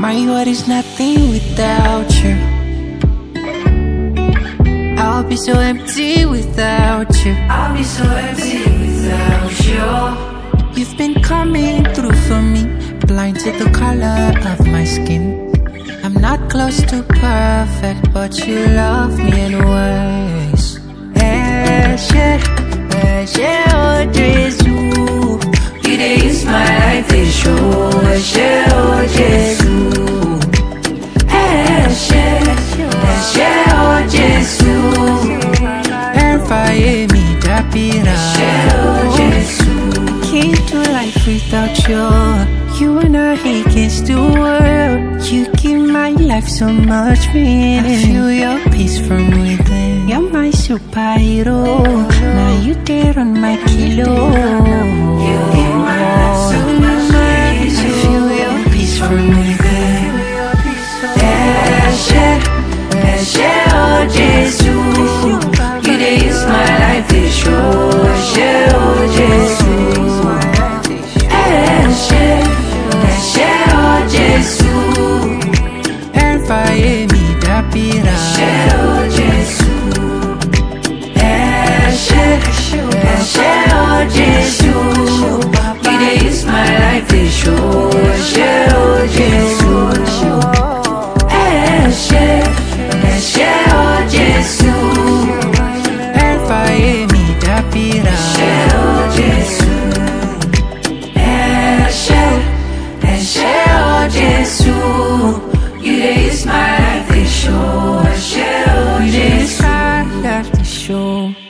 My world is nothing without you. I'll be so empty without you. I'll be so empty without you. You've been coming through for me, blind to the color of my skin. I'm not close to perfect, but you love me anyways. Oh Jesus, You dey use my life to show. Oh Jesus, oh Jesus. Erfaye mi dapira. Oh Jesus. Came to life without you. You and I against the world. You give my life so much meaning. I feel your peace from within. You're my superhero. Now you there on my kilo. You give my life so much meaning. I feel your peace from within. Oh Jesus, You dey use my life to show. Oh Jesus. Oh Jesus. Erfaye mi dapira. Oh Jesus. Oh Jesus. You dey use my life to show. Oh Jesus. Oh Jesus. Erfaye mi dapira. Oh Jesus. Oh Jesus. You dey use my life to show. Oh You Jesus. just love to show.